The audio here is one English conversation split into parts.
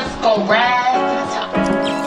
just gon' rise to the top.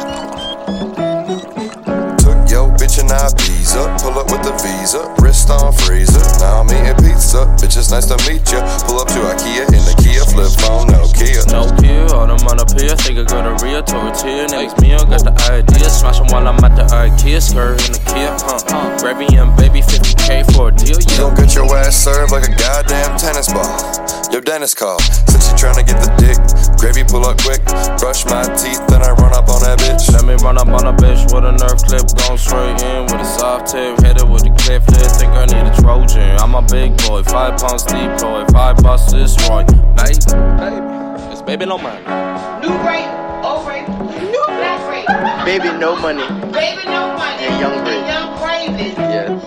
Took yo bitch and Ibiza, pull up with the visa, wrist on freezer. Now I'm eating pizza, bitch it's nice to meet ya. Pull up to IKEA in the Kia, flip phone, Nokia. Nokia, all them on up here, think I got a real tortilla. Name's Mia, got the idea, smash 'em while I'm at the IKEA, skirt in the Kia, Gravy and baby, 50K for a deal, yeah. You gon' get your ass served like a goddamn tennis ball. Your dentist call, said she tryna get the dick. Gravy pull up quick, brush my teeth, then I run up on that bitch. Let me run up on a bitch with a nerve clip, going straight in with a soft tip, hit it with the clip flip, think I need a Trojan. I'm a big boy, 5 pounds deployed, 5 bucks destroyed. Baby, it's baby no money. New rape, old rape, new black rape. Baby no money. Baby no money. And young rape. Young Braven. Yes.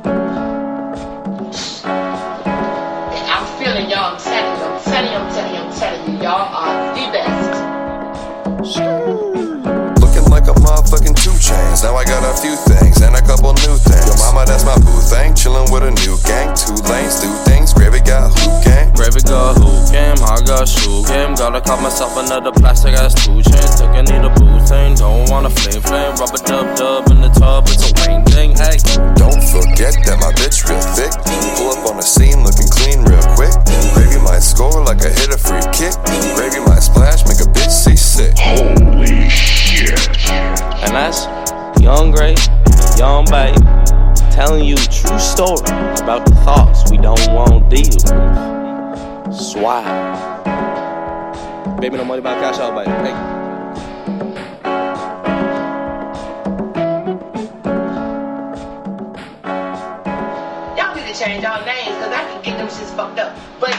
I'm feeling y'all, I'm telling you, y'all are the best. Looking like a motherfucking 2 Chainz. Now I got a few things and a couple new things. Yo mama, that's my boo thing. Chillin' with a new gang. 2 lanes, do things. Gravy got hoop game. Gravy got hoop game, I got shoe game. Gotta call myself another plastic ass 2 Chainz. Think I need a boo thing. Don't wanna flame. Rubber dub in the tub. It's a rain thing. Hey, don't forget that my bitch real thick. Pull up on the scene looking clean real quick. Gravy might score like I hit a free kick. Gravy might splash, make a bitch seasick. Holy shit. And that's Young Gray, Young Babe, telling you a true story about the thoughts we don't want to deal. Swag. Baby, no money about cash out, baby. Hey. Y'all need to change y'all names, cause I can get them shits fucked up. But